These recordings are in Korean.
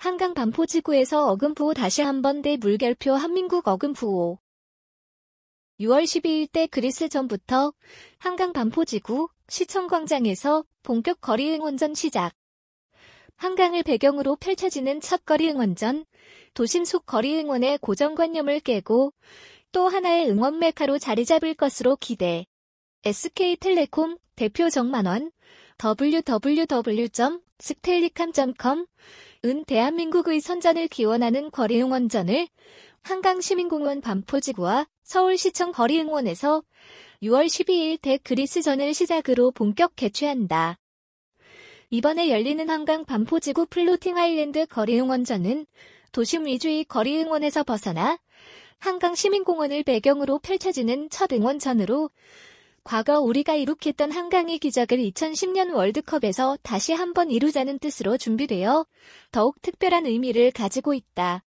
한강 반포지구에서 어금부호 다시 한번 대물결표 한민국 어금부호. 6월 12일 때 그리스 전부터 한강 반포지구 시청광장에서 본격 거리응원전 시작. 한강을 배경으로 펼쳐지는 첫 거리응원전, 도심 속 거리응원의 고정관념을 깨고 또 하나의 응원 메카로 자리 잡을 것으로 기대. SK텔레콤 대표 정만원, www.stellicam.com 은 대한민국의 선전을 기원하는 거리응원전을 한강시민공원 반포지구와 서울시청 거리응원에서 6월 12일 대그리스전을 시작으로 본격 개최한다. 이번에 열리는 한강 반포지구 플로팅 아일랜드 거리응원전은 도심 위주의 거리응원에서 벗어나 한강시민공원을 배경으로 펼쳐지는 첫 응원전으로 과거 우리가 이룩했던 한강의 기적을 2010년 월드컵에서 다시 한번 이루자는 뜻으로 준비되어 더욱 특별한 의미를 가지고 있다.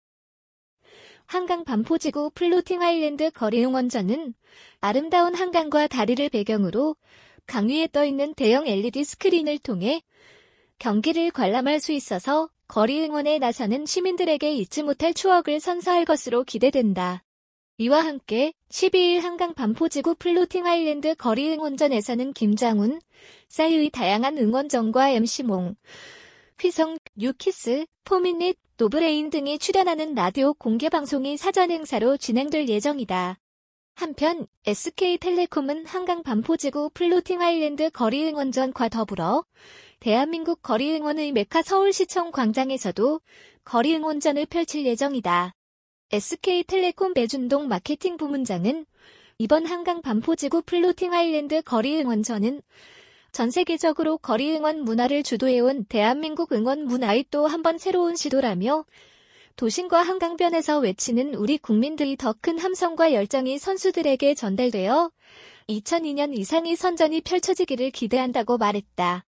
한강 반포지구 플로팅 아일랜드 거리응원전은 아름다운 한강과 다리를 배경으로 강 위에 떠있는 대형 LED 스크린을 통해 경기를 관람할 수 있어서 거리응원에 나서는 시민들에게 잊지 못할 추억을 선사할 것으로 기대된다. 이와 함께 12일 한강 반포지구 플로팅 아일랜드 거리응원전에서는 김장훈, 싸이의 다양한 응원전과 MC몽, 휘성, 뉴키스, 포미닛, 노브레인 등이 출연하는 라디오 공개방송이 사전 행사로 진행될 예정이다. 한편 SK텔레콤은 한강 반포지구 플로팅 아일랜드 거리응원전과 더불어 대한민국 거리응원의 메카 서울시청 광장에서도 거리응원전을 펼칠 예정이다. SK텔레콤 배준동 마케팅 부문장은 이번 한강 반포지구 플로팅 아일랜드 거리응원전은 전 세계적으로 거리응원 문화를 주도해온 대한민국 응원 문화의 또 한 번 새로운 시도라며 도심과 한강변에서 외치는 우리 국민들의 더 큰 함성과 열정이 선수들에게 전달되어 2002년 이상의 선전이 펼쳐지기를 기대한다고 말했다.